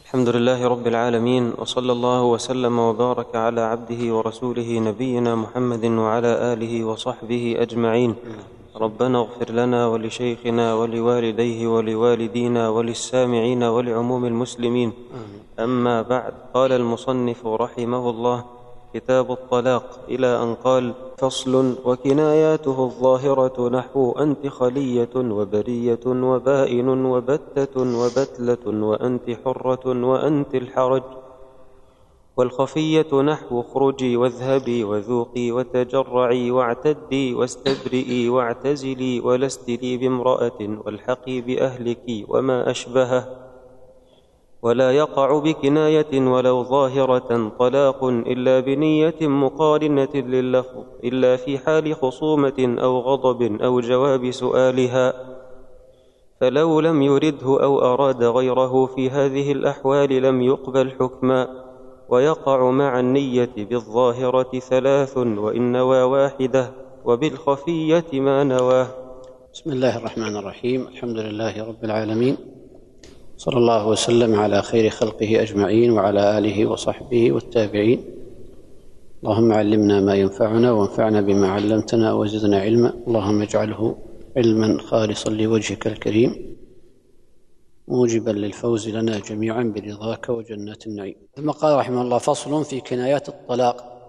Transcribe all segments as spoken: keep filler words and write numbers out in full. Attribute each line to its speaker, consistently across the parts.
Speaker 1: الحمد لله رب العالمين، وصلى الله وسلم وبارك على عبده ورسوله نبينا محمد وعلى آله وصحبه أجمعين. ربنا اغفر لنا ولشيخنا ولوالديه ولوالدينا وللسامعين ولعموم المسلمين. أما بعد، قال المصنف رحمه الله: كتاب الطلاق، إلى أن قال: فصل: وكناياته الظاهرة نحو أنت خلية وبرية وبائن وبتة وبتلة وأنت حرة وأنت الحرج، والخفية نحو اخرجي واذهبي وذوقي وتجرعي واعتدي واستبرئي واعتزلي ولست لي بامرأة والحقي بأهلك وما أشبهه. ولا يقع بكناية ولو ظاهرة طلاق إلا بنية مقارنة لللفظ، إلا في حال خصومة أو غضب أو جواب سؤالها، فلو لم يرده أو أراد غيره في هذه الأحوال لم يقبل حكما. ويقع مع النية بالظاهرة ثلاث وإن نوى واحدة، وبالخفية ما نواه.
Speaker 2: بسم الله الرحمن الرحيم. الحمد لله رب العالمين، صلى الله وسلم على خير خلقه أجمعين وعلى آله وصحبه والتابعين. اللهم علمنا ما ينفعنا وانفعنا بما علمتنا وزدنا علما، اللهم اجعله علما خالصا لوجهك الكريم موجبا للفوز لنا جميعا برضاك وجنات النعيم. ثم قال رحمه الله: فصل في كنايات الطلاق،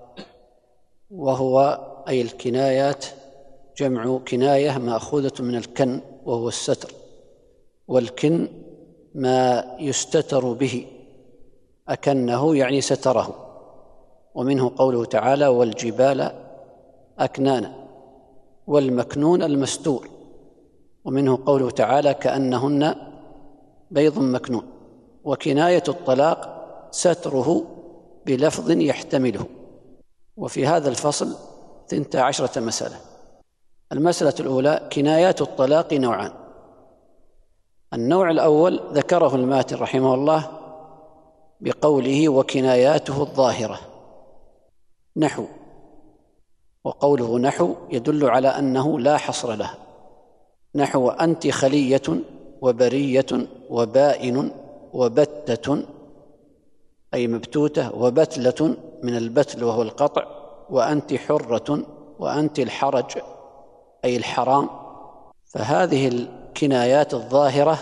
Speaker 2: وهو أي الكنايات جمع كناية مأخوذة من الكن وهو الستر، والكن ما يستتر به، أكنه يعني ستره، ومنه قوله تعالى: والجبال أكنانا، والمكنون المستور، ومنه قوله تعالى: كأنهن بيض مكنون. وكناية الطلاق ستره بلفظ يحتمله. وفي هذا الفصل ثنتا عشرة مسألة. المسألة الأولى: كنايات الطلاق نوعان. النوع الأول ذكره الماتن رحمه الله بقوله: وكناياته الظاهرة نحو، وقوله نحو يدل على أنه لا حصر له، نحو أنت خلية وبرية وبائن وبتة أي مبتوتة، وبتلة من البتل وهو القطع، وأنت حرة وأنت الحرج أي الحرام. فهذه الكنايات الظاهرة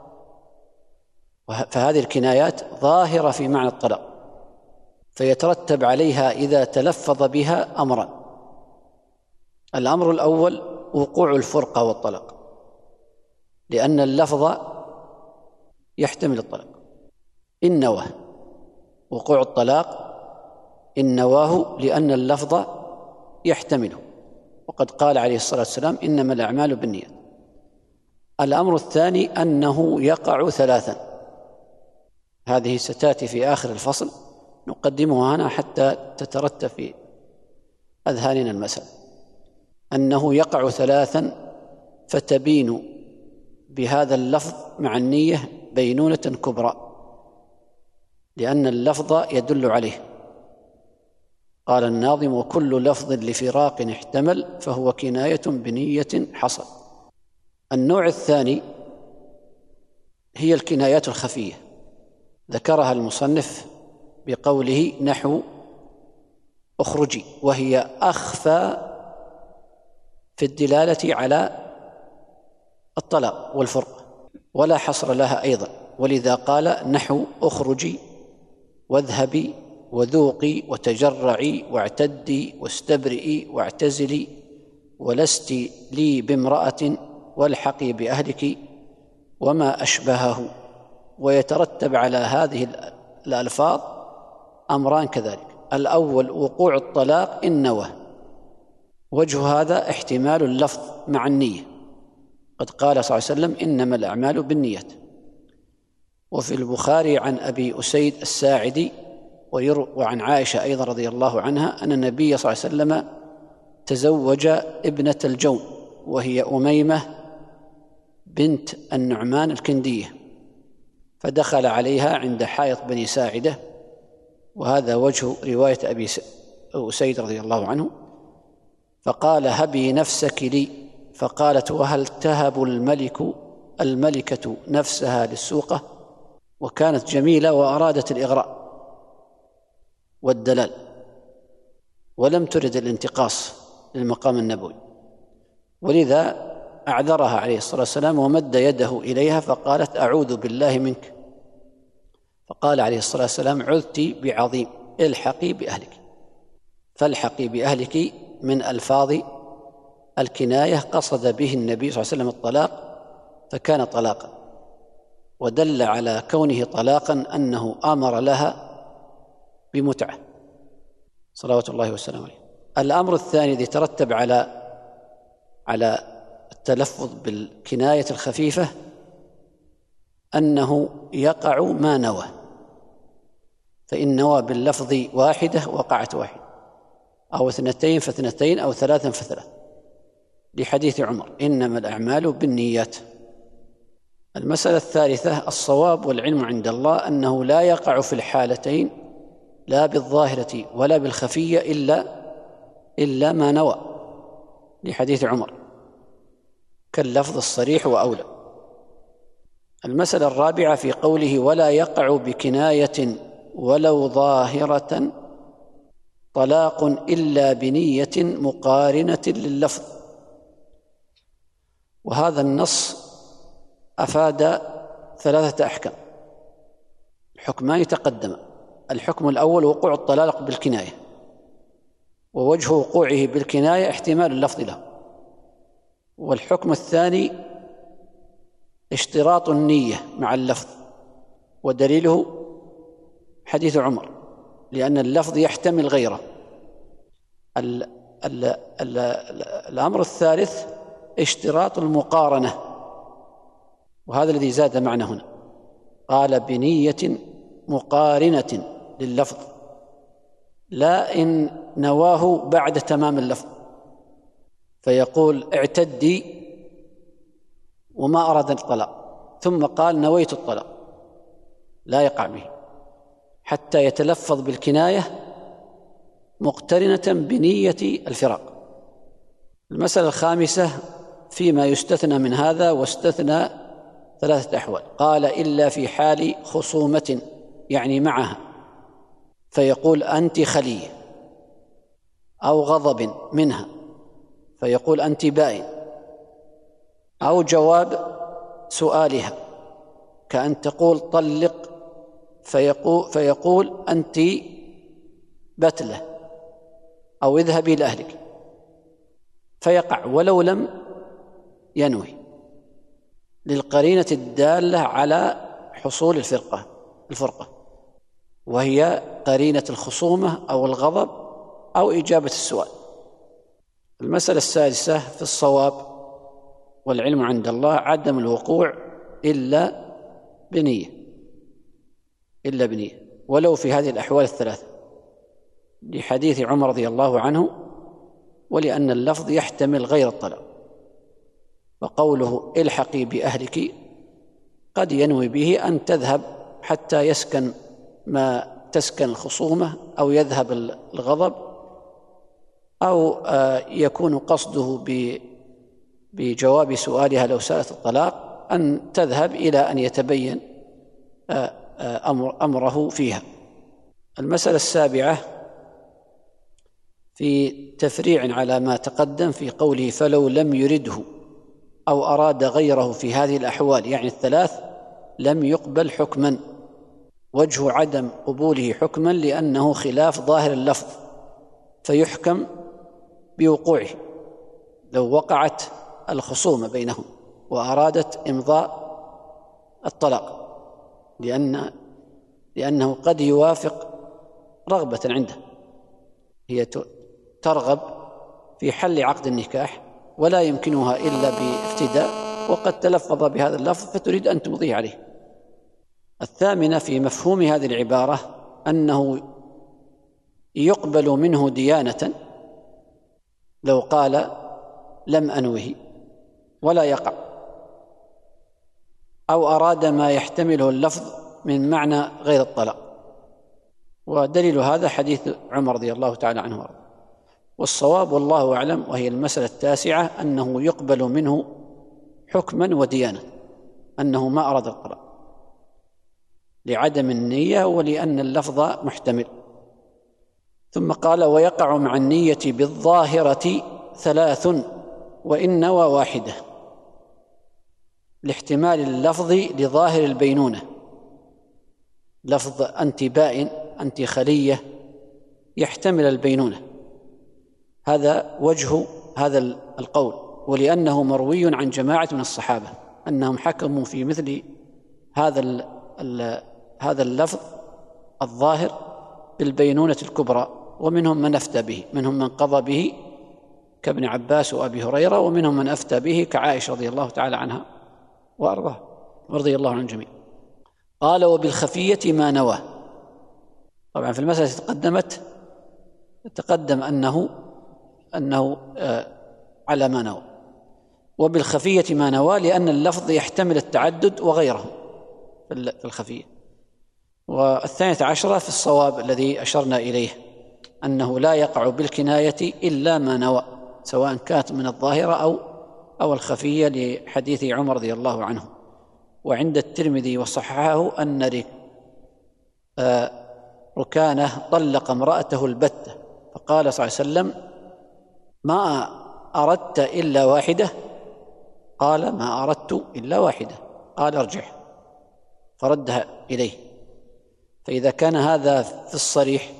Speaker 2: فهذه الكنايات ظاهرة في معنى الطلاق، فيترتب عليها إذا تلفظ بها أمران. الأمر الأول وقوع الفرقة والطلاق، لأن اللفظ يحتمل الطلاق. إن نواه وقوع الطلاق إن نواه لأن اللفظ يحتمله، وقد قال عليه الصلاة والسلام: إنما الأعمال بالنيات. الأمر الثاني أنه يقع ثلاثا، هذه ستأتي في آخر الفصل، نقدمها هنا حتى تترتب في أذهاننا المسألة، أنه يقع ثلاثا فتبين بهذا اللفظ مع النية بينونة كبرى، لأن اللفظ يدل عليه. قال الناظم: وكل لفظ لفراق احتمل فهو كناية بنية حصل. النوع الثاني هي الكنايات الخفية، ذكرها المصنف بقوله نحو اخرجي، وهي أخفى في الدلالة على الطلاق والفرقة ولا حصر لها أيضا، ولذا قال نحو اخرجي واذهبي وذوقي وتجرعي واعتدي واستبرئي واعتزلي ولست لي بامرأة والحقي بأهلك وما أشبهه. ويترتب على هذه الألفاظ أمران كذلك: الأول وقوع الطلاق إن نواه، وجه هذا احتمال اللفظ مع النية، قد قال صلى الله عليه وسلم: إنما الأعمال بالنيات. وفي البخاري عن أبي أسيد الساعدي وعن عائشة أيضا رضي الله عنها أن النبي صلى الله عليه وسلم تزوج ابنة الجون، وهي أميمة بنت النعمان الكندية، فدخل عليها عند حائط بني ساعدة، وهذا وجه رواية أبي أسيد رضي الله عنه. فقال: هبي نفسك لي، فقالت: وهل تهب الملك الملكة نفسها للسوقة؟ وكانت جميلة وأرادت الإغراء والدلال ولم ترد الانتقاص للمقام النبوي، ولذا أعذرها عليه الصلاة والسلام ومد يده إليها فقالت أعوذ بالله منك، فقال عليه الصلاة والسلام عذت بعظيم الحقي بأهلك. فالحقي بأهلك من ألفاظ الكناية قصد به النبي صلى الله عليه وسلم الطلاق فكان طلاقا، ودل على كونه طلاقا أنه أمر لها بمتعة صلوات الله وسلامه عليه. الأمر الثاني الذي ترتب على على التلفظ بالكناية الخفيفة أنه يقع ما نوى، فإن نوى باللفظ واحدة وقعت واحدة، أو اثنتين فاثنتين، أو ثلاثا فثلاث، لحديث عمر إنما الأعمال بالنيات. المسألة الثالثة الصواب والعلم عند الله أنه لا يقع في الحالتين لا بالظاهرة ولا بالخفية إلا إلا ما نوى، لحديث عمر كاللفظ الصريح وأولى. المسألة الرابعة في قوله ولا يقع بكناية ولو ظاهرة طلاق إلا بنية مقارنة لللفظ، وهذا النص أفاد ثلاثة أحكام، حكمان تقدم. الحكم الأول وقوع الطلاق بالكناية، ووجه وقوعه بالكناية احتمال اللفظ له. والحكم الثاني اشتراط النية مع اللفظ، ودليله حديث عمر لأن اللفظ يحتمل غيره. ال ال ال الأمر الثالث اشتراط المقارنة، وهذا الذي زاد معنا هنا، قال بنية مقارنة لللفظ، لا إن نواه بعد تمام اللفظ فيقول اعتدي وما أراد الطلاق ثم قال نويت الطلاق، لا يقع به حتى يتلفظ بالكناية مقترنة بنية الفراق. المسألة الخامسة فيما يستثنى من هذا، واستثنى ثلاثة أحوال، قال إلا في حال خصومة يعني معها، فيقول أنت خلية، أو غضب منها فيقول أنت بائن، أو جواب سؤالها كأن تقول طلق فيقول, فيقول أنت بتلة، أو اذهبي لأهلك، فيقع ولو لم ينوي للقرينة الدالة على حصول الفرقة الفرقة وهي قرينة الخصومة أو الغضب أو إجابة السؤال. المسألة السادسة في الصواب والعلم عند الله عدم الوقوع إلا بنية إلا بنية ولو في هذه الأحوال الثلاثة، لحديث عمر رضي الله عنه، ولأن اللفظ يحتمل غير الطلاق. وقوله الحقي بأهلك قد ينوي به أن تذهب حتى يسكن ما تسكن الخصومة، أو يذهب الغضب، أو يكون قصده بجواب سؤالها لو سألت الطلاق أن تذهب إلى أن يتبين أمره فيها. المسألة السابعة في تفريع على ما تقدم في قوله فلو لم يرده أو أراد غيره في هذه الأحوال يعني الثلاث لم يقبل حكما. وجه عدم قبوله حكما لأنه خلاف ظاهر اللفظ، فيحكم بوقوعه لو وقعت الخصومة بينهم وأرادت إمضاء الطلاق، لأن لأنه قد يوافق رغبة عنده، هي ترغب في حل عقد النكاح ولا يمكنها إلا بافتداء، وقد تلفظ بهذا اللفظ فتريد أن تمضيه عليه. الثامنة في مفهوم هذه العبارة أنه يقبل منه ديانة لو قال لم أنوه ولا يقع، أو أراد ما يحتمله اللفظ من معنى غير الطلاق، ودليل هذا حديث عمر رضي الله تعالى عنه وارضاه. والصواب والله أعلم وهي المسألة التاسعة أنه يقبل منه حكما وديانة أنه ما أراد الطلاق. لعدم النية ولأن اللفظ محتمل. ثم قال: ويقع مع النية بالظاهرة ثلاث وإن نوى واحدة، لاحتمال اللفظ لظاهر البينونة. لفظ أنت بائن، أنت خلية، يحتمل البينونة. هذا وجه هذا القول، ولأنه مروي عن جماعة من الصحابة أنهم حكموا في مثل هذا هذا اللفظ الظاهر بالبينونة الكبرى، ومنهم من أفتى به، منهم من قضى به كابن عباس وأبي هريرة، ومنهم من أفتى به كعائشة رضي الله تعالى عنها وأرضاه ورضي الله عن الجميع. قال: وبالخفية ما نوى. طبعا في المسألة تقدمت تقدم أنه أنه آه على ما نوى. وبالخفية ما نوى لأن اللفظ يحتمل التعدد وغيره في الخفية. والثانية عشرة في الصواب الذي أشرنا إليه، أنه لا يقع بالكناية إلا ما نوى، سواء كانت من الظاهرة أو أو الخفية، لحديث عمر رضي الله عنه. وعند الترمذي وصححه أن ركانة طلق امرأته البتة، فقال صلى الله عليه وسلم: ما أردت إلا واحدة؟ قال: ما أردت إلا واحدة. قال: ارجع، فردها إليه. فإذا كان هذا في الصريح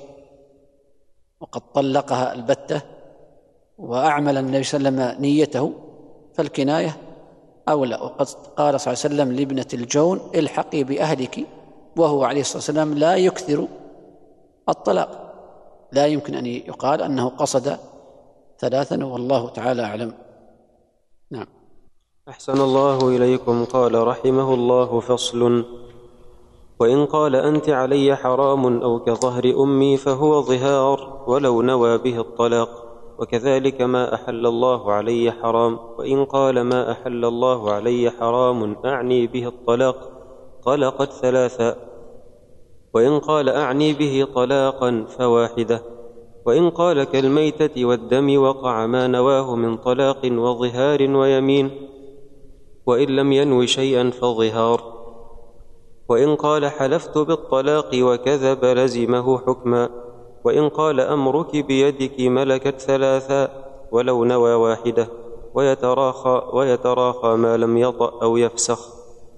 Speaker 2: وقد طلقها البتة وأعمل النبي صلى الله عليه وسلم نيته، فالكناية أولى. وقد قال صلى الله عليه وسلم لابنة الجون: الحقي بأهلك، وهو عليه الصلاة والسلام لا يكثر الطلاق. لا يمكن أن يقال أنه قصد ثلاثا، والله تعالى أعلم. نعم.
Speaker 1: أحسن الله إليكم. قال رحمه الله: فصل: وإن قال أنت علي حرام أو كظهر أمي فهو ظهار ولو نوى به الطلاق، وكذلك ما أحل الله علي حرام. وإن قال ما أحل الله علي حرام أعني به الطلاق طلقت ثلاثا، وإن قال أعني به طلاقا فواحدة. وإن قال كالميتة والدم وقع ما نواه من طلاق وظهار ويمين، وإن لم ينو شيئا فظهار. وإن قال حلفت بالطلاق وكذب لزمه حكما. وإن قال أمرك بيدك ملكت ثلاثا ولو نوى واحدة، ويتراخى, ويتراخى ما لم يطأ أو يفسخ.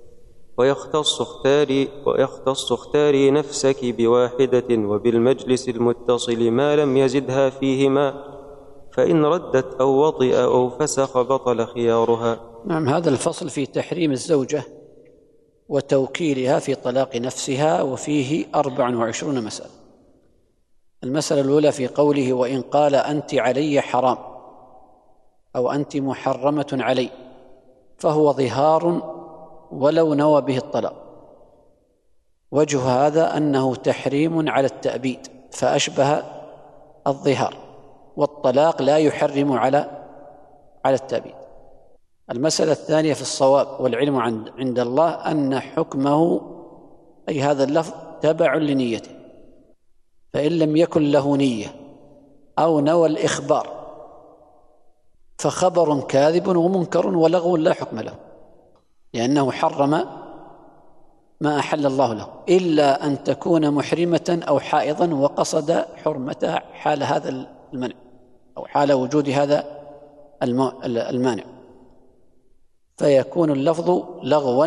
Speaker 1: ويختص اختاري, ويختص اختاري نفسك بواحدة وبالمجلس المتصل ما لم يزدها فيهما، فإن ردت أو وطئ أو فسخ بطل خيارها.
Speaker 2: نعم. هذا الفصل في تحريم الزوجة وتوكيلها في طلاق نفسها، وفيه أربع وعشرون مسألة. المسألة الأولى في قوله: وإن قال أنت علي حرام أو أنت محرمة علي فهو ظهار ولو نوى به الطلاق. وجه هذا أنه تحريم على التأبيد، فأشبه الظهار، والطلاق لا يحرم على على التأبيد. المسألة الثانية في الصواب والعلم عند الله أن حكمه، أي هذا اللفظ، تبع لنيته، فإن لم يكن له نية أو نوى الإخبار فخبر كاذب ومنكر ولغو لا حكم له، لأنه حرم ما أحل الله له، إلا أن تكون محرمة أو حائضا وقصد حرمتها حال هذا المنع أو حال وجود هذا المانع، فيكون اللفظ لغوا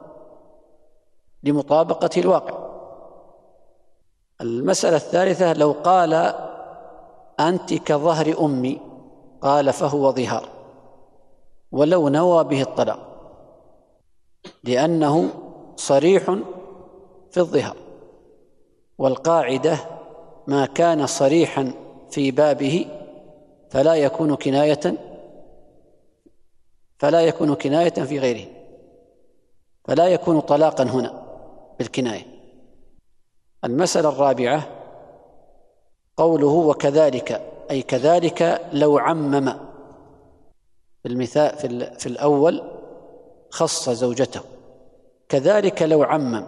Speaker 2: لمطابقة الواقع. المسألة الثالثة: لو قال أنت كظهر أمي، قال فهو ظهار ولو نوى به الطلاق، لأنه صريح في الظهار، والقاعدة ما كان صريحا في بابه فلا يكون كناية فلا يكون كناية في غيره، فلا يكون طلاقا هنا بالكناية. المسألة الرابعة قوله: وكذلك، أي كذلك لو عمم. في المثال في الأول خص زوجته، كذلك لو عمم،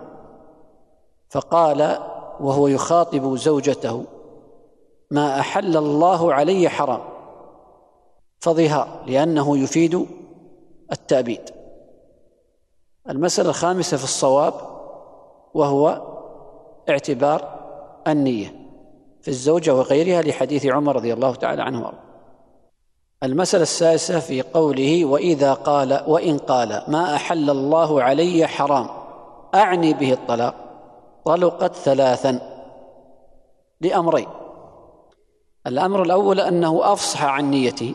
Speaker 2: فقال وهو يخاطب زوجته: ما أحل الله علي حرام، فظهار، لأنه يفيد التأبيد. المسألة الخامسة في الصواب وهو اعتبار النية في الزوجة وغيرها لحديث عمر رضي الله تعالى عنه وارضاه. المسألة السادسة في قوله وإذا قال وإن قال ما أحل الله علي حرام أعني به الطلاق طلقت ثلاثا لأمرين. الأمر الأول أنه أفصح عن نيته،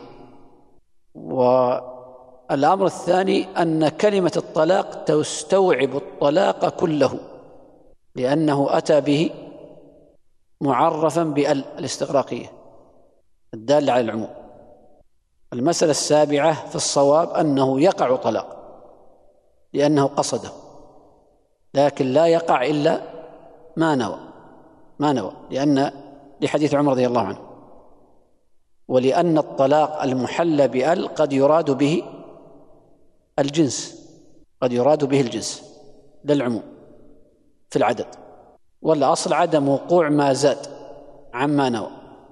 Speaker 2: والأمر الثاني أن كلمة الطلاق تستوعب الطلاق كله لأنه أتى به معرفا بال الاستغراقية الدالة على العموم. المسألة السابعة في الصواب أنه يقع طلاق لأنه قصده، لكن لا يقع إلا ما نوى ما نوى لأن لحديث عمر رضي الله عنه، ولأن الطلاق المحل بأل قد يراد به الجنس قد يراد به الجنس للعموم في العدد، والأصل عدم وقوع ما زاد عما نوى.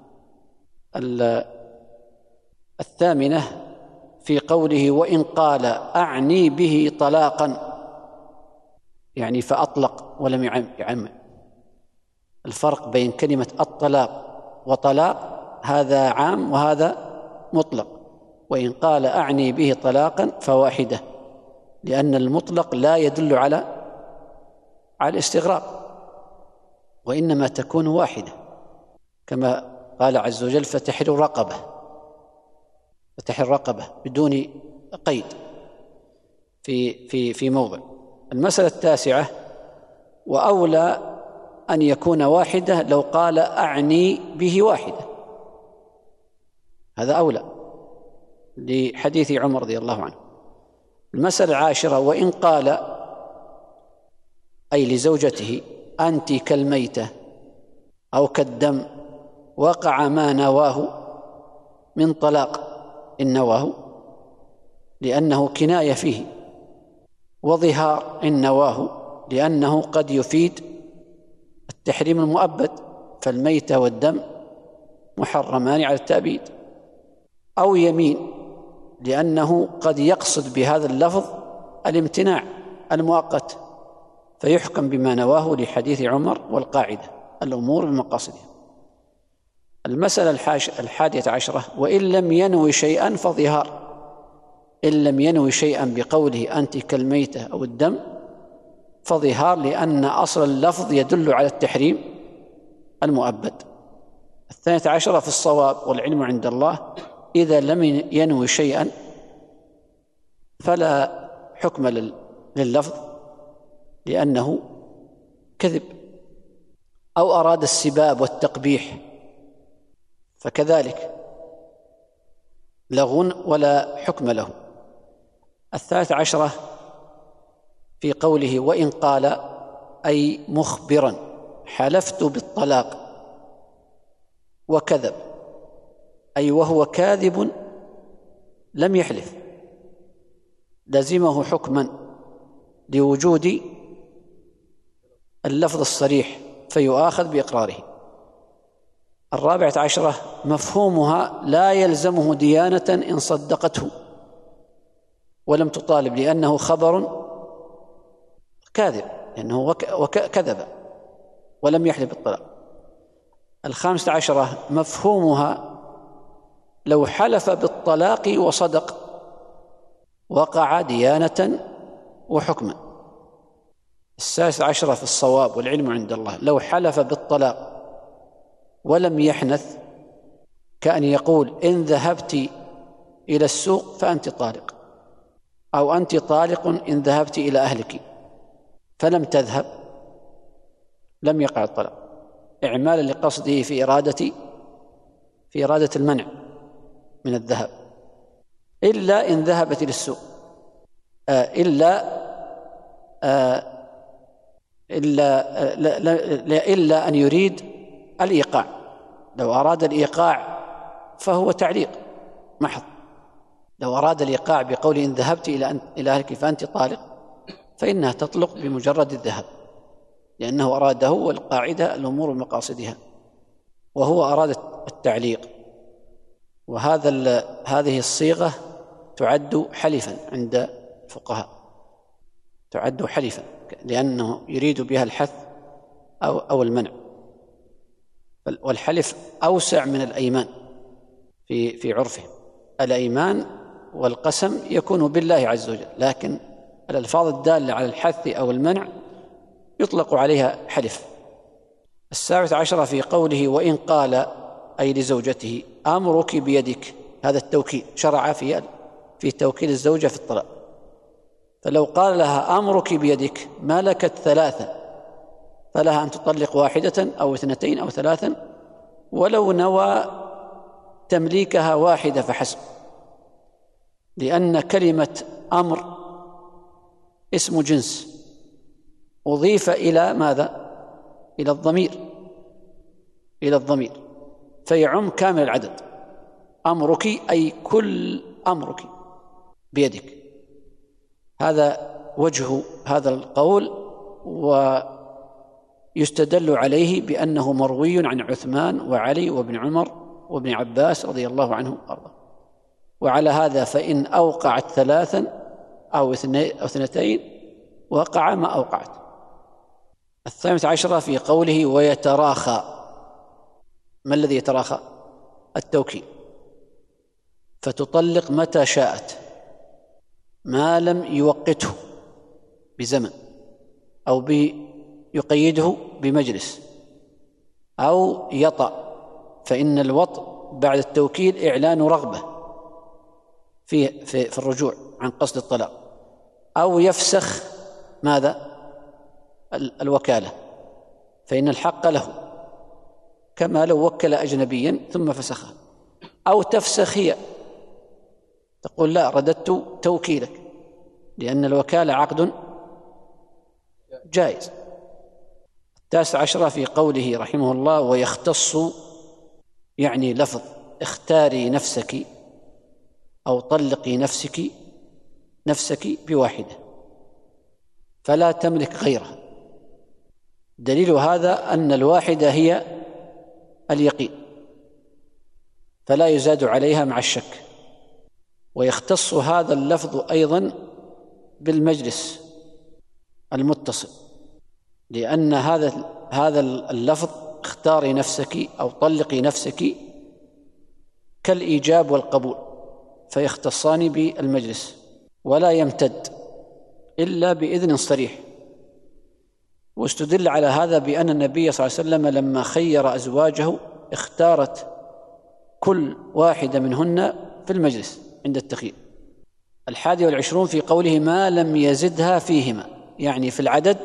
Speaker 2: الثامنة في قوله وإن قال أعني به طلاقا يعني فأطلق ولم يعمم. الفرق بين كلمة الطلاق وطلاق هذا عام وهذا مطلق، وإن قال أعني به طلاقا فواحدة، لأن المطلق لا يدل على على الاستغراق وإنما تكون واحدة، كما قال عز وجل فتحرير رقبة فتحرير رقبة بدون قيد في في في موضع. المسألة التاسعة وأولى أن يكون واحدة لو قال أعني به واحدة، هذا أولى لحديث عمر رضي الله عنه. المسألة العاشرة وإن قال أي لزوجته أنت كالميتة أو كالدم وقع ما نواه من طلاق إن نواه، لأنه كناية فيه، وظهار إن نواه لأنه قد يفيد التحريم المؤبد، فالميتة والدم محرمان على التأبيد، أو يمين لأنه قد يقصد بهذا اللفظ الامتناع المؤقت فيحكم بما نواه لحديث عمر والقاعدة الأمور بمقاصدها. المسألة الحادية عشرة وإن لم ينوي شيئا فظهار، إن لم ينوي شيئا بقوله أنت كالميتة أو الدم فظهار، لأن أصل اللفظ يدل على التحريم المؤبد. الثانية عشرة في الصواب والعلم عند الله إذا لم ينوي شيئا فلا حكم لللفظ لأنه كذب، أو أراد السباب والتقبيح فكذلك لغو ولا حكم له. الثالثة عشرة في قوله وإن قال أي مخبرا حلفت بالطلاق وكذب، أي وهو كاذب لم يحلف، لزمه حكما لوجود اللفظ الصريح فيؤاخذ بإقراره. الرابعة عشرة مفهومها لا يلزمه ديانة إن صدقته ولم تطالب، لأنه خبر كاذب لأنه كذب ولم يحلف بالطلاق. الخامسة عشرة مفهومها لو حلف بالطلاق وصدق وقع ديانة وحكما. السادسة عشرة في الصواب والعلم عند الله لو حلف بالطلاق ولم يحنث كأن يقول إن ذهبت إلى السوق فأنت طالق، أو أنت طالق إن ذهبت إلى أهلك، فلم تذهب لم يقع الطلاق إعمالا لقصده في إرادة في إرادة المنع من الذهاب، إلا إن ذهبت إلى السوق آه إلا آه إلا آه لا لا إلا أن يريد الإيقاع. لو أراد الإيقاع فهو تعليق محض، لو أراد الإيقاع بقول إن ذهبت إلى إلى أهلك فأنت طالق فإنها تطلق بمجرد الذهاب، لأنه أراده والقاعدة الأمور بمقاصدها، وهو أراد التعليق. وهذا هذه الصيغة تعد حلفا عند الفقهاء، تعد حلفا لأنه يريد بها الحث أو, أو المنع. والحلف أوسع من الأيمان في, في عرفهم. الأيمان والقسم يكون بالله عز وجل، لكن الألفاظ الدالة على الحث أو المنع يطلق عليها حلف. السابعة عشرة في قوله وإن قال أي لزوجته أمرك بيدك، هذا التوكيد شرع في في توكيد الزوجة في الطلاق. فلو قال لها أمرك بيدك ملكت ثلاثة، فلها أن تطلق واحدة أو اثنتين أو ثلاثا، ولو نوى تمليكها واحدة فحسب، لأن كلمة أمر اسم جنس أضيف إلى ماذا؟ إلى الضمير، إلى الضمير فيعم كامل العدد. أمرك أي كل أمرك بيدك. هذا وجه هذا القول، ويستدل عليه بأنه مروي عن عثمان وعلي وابن عمر وابن عباس رضي الله عنهم وأرضاه. وعلى هذا فإن أوقعت ثلاثا أو اثنتين وقع ما أوقعت. الثامنة عشرة في قوله ويتراخى. ما الذي يتراخى؟ التوكيد. فتطلق متى شاءت ما لم يوقته بزمن أو يقيده بمجلس أو يطأ، فإن الوطء بعد التوكيد إعلان رغبة في, في, في الرجوع عن قصد الطلاق، أو يفسخ ماذا؟ الوكالة، فإن الحق له كما لو وكل أجنبيا ثم فسخه، أو تفسخ هي تقول لا رددت توكيلك، لأن الوكالة عقد جائز. التاسع عشرة في قوله رحمه الله ويختص، يعني لفظ اختاري نفسك أو طلقي نفسك نفسك بواحدة فلا تملك غيرها. دليل هذا أن الواحدة هي اليقين، فلا يزاد عليها مع الشك. ويختص هذا اللفظ أيضا بالمجلس المتصل، لأن هذا هذا اللفظ اختاري نفسك أو طلقي نفسك كالإيجاب والقبول، فيختصان بالمجلس ولا يمتد إلا بإذن صريح. واستدل على هذا بأن النبي صلى الله عليه وسلم لما خير أزواجه اختارت كل واحدة منهن في المجلس عند التخيير. الحادي والعشرون في قوله ما لم يزدها فيهما، يعني في العدد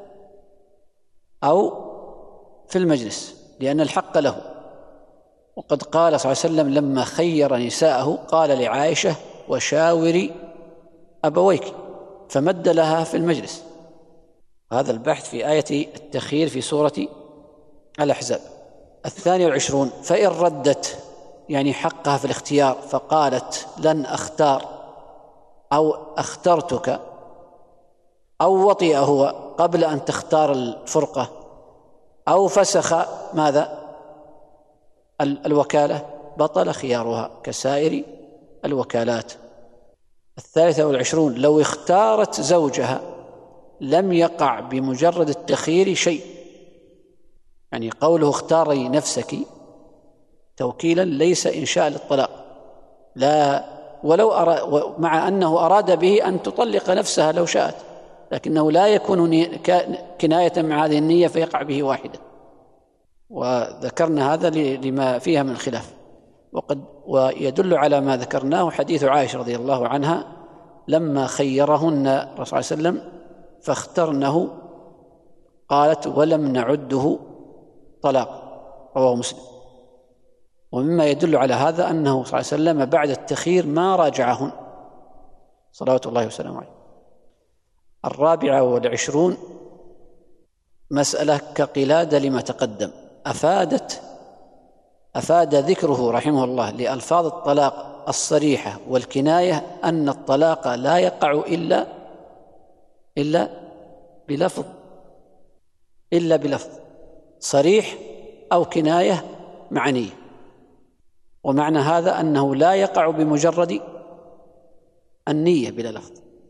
Speaker 2: أو في المجلس، لأن الحق له. وقد قال صلى الله عليه وسلم لما خير نساءه قال لعائشة وشاوري أبويك، فمد لها في المجلس. هذا البحث في آية التخيير في سورة الأحزاب. الثاني والعشرون فإن ردت، يعني حقها في الاختيار، فقالت لن أختار أو اخترتك، أو وطئ هو قبل أن تختار الفرقة، أو فسخ ماذا؟ الوكالة، بطل خيارها كسائر الوكالات. الثالثة والعشرون لو اختارت زوجها لم يقع بمجرد التخيير شيء، يعني قوله اختاري نفسك توكيلا ليس إنشاء للطلاق، لا، ولو أرى، مع أنه أراد به أن تطلق نفسها لو شاءت، لكنه لا يكون كناية مع هذه النية فيقع به واحدة. وذكرنا هذا لما فيها من خلاف. وقد ويدل على ما ذكرناه حديث عائشة رضي الله عنها لما خيرهن الرسول صلى الله عليه وسلم فاخترنه قالت ولم نعده طلاق، رواه مسلم. ومما يدل على هذا أنه صلى الله عليه وسلم بعد التخيير ما راجعهن صلوات الله وسلامه عليه. الرابعة والعشرون مسألة كقلادة لما تقدم. أفادت أفاد ذكره رحمه الله لألفاظ الطلاق الصريحة والكناية أن الطلاق لا يقع إلا إلا بلفظ إلا بلفظ صريح أو كناية معنية. ومعنى هذا أنه لا يقع بمجرد النية بلا لفظ،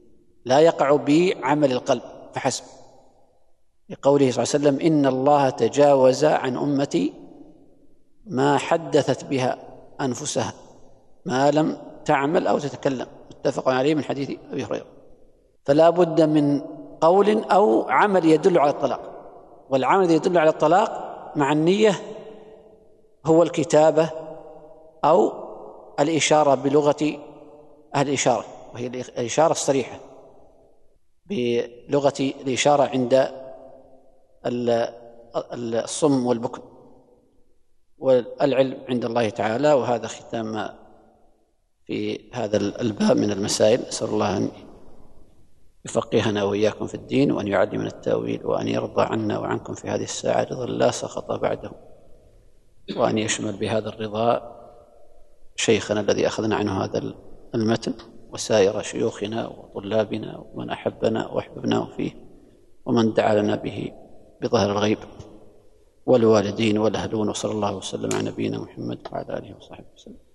Speaker 2: لا يقع بعمل القلب فحسب، لقوله صلى الله عليه وسلم: إن الله تجاوز عن أمتي ما حدثت بها أنفسها ما لم تعمل أو تتكلم، متفق عليه من حديث أبي هريرة. فلا بد من قول أو عمل يدل على الطلاق، والعمل الذي يدل على الطلاق مع النية هو الكتابة أو الإشارة بلغة أهل الإشارة، وهي الإشارة الصريحة بلغة الإشارة عند الصم والبكم. والعلم عند الله تعالى. وهذا ختام في هذا الباب من المسائل. أسأل الله أن يفقهنا وإياكم في الدين، وأن يعلمنا التأويل، وأن يرضى عنا وعنكم في هذه الساعة رضا لا سخط بعده، وأن يشمل بهذا الرضا شيخنا الذي أخذنا عنه هذا المتن، وسائر شيوخنا وطلابنا ومن أحبنا وأحببناه فيه، ومن دعا لنا به بظهر الغيب، والوالدين والأهلون. وصلى الله وسلم على نبينا محمد وعلى آله وصحبه وسلم.